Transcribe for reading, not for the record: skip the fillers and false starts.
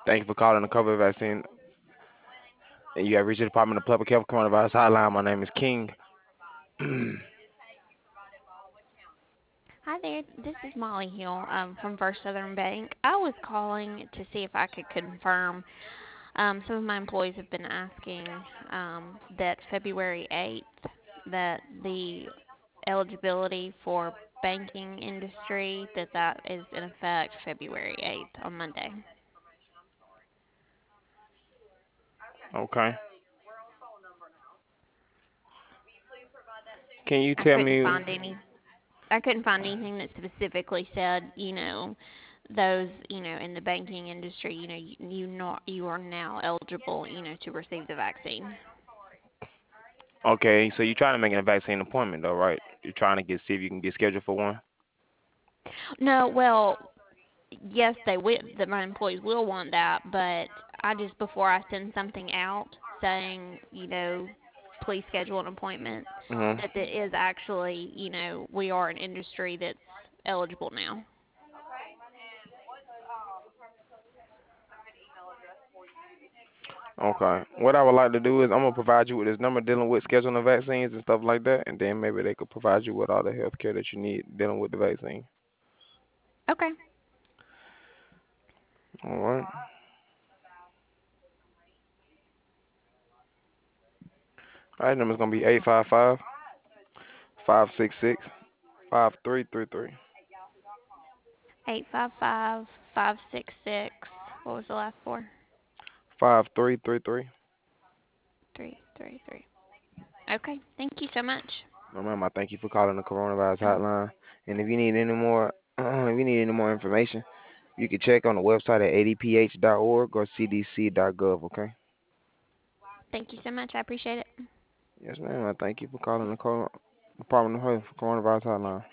Thank you for calling the COVID vaccine. And you have reached the Department of Public Health Coronavirus Hotline. My name is King. Hi there, this is Molly Hill from First Southern Bank. I was calling to see if I could confirm. Some of my employees have been asking that February 8th, that the eligibility for banking industry, that is in effect February 8th on Monday. Okay. Can you I tell couldn't me? find any. I couldn't find anything that specifically said, those, in the banking industry, you are now eligible, to receive the vaccine. Okay, so you're trying to make a vaccine appointment, though, right? You're trying to get see if you can get scheduled for one. No, well, yes, they will. That my employees will want that, but I just before I send something out saying, please schedule an appointment, Mhm. that it is actually, we are an industry that's eligible now. Okay. What I would like to do is I'm gonna provide you with this number dealing with scheduling vaccines and stuff like that, and then maybe they could provide you with all the health care that you need dealing with the vaccine. Okay. All right. All right. Number's gonna be 855-566-5333. 855-566. What was the last four? 5333. 333. Okay. Thank you so much. No, ma'am. I thank you for calling the coronavirus hotline. And if you need any more, if you need any more information, you can check on the website at adph.org or cdc.gov. Okay. Thank you so much. I appreciate it. Yes, ma'am. I thank you for calling the Department of Health Coronavirus Hotline.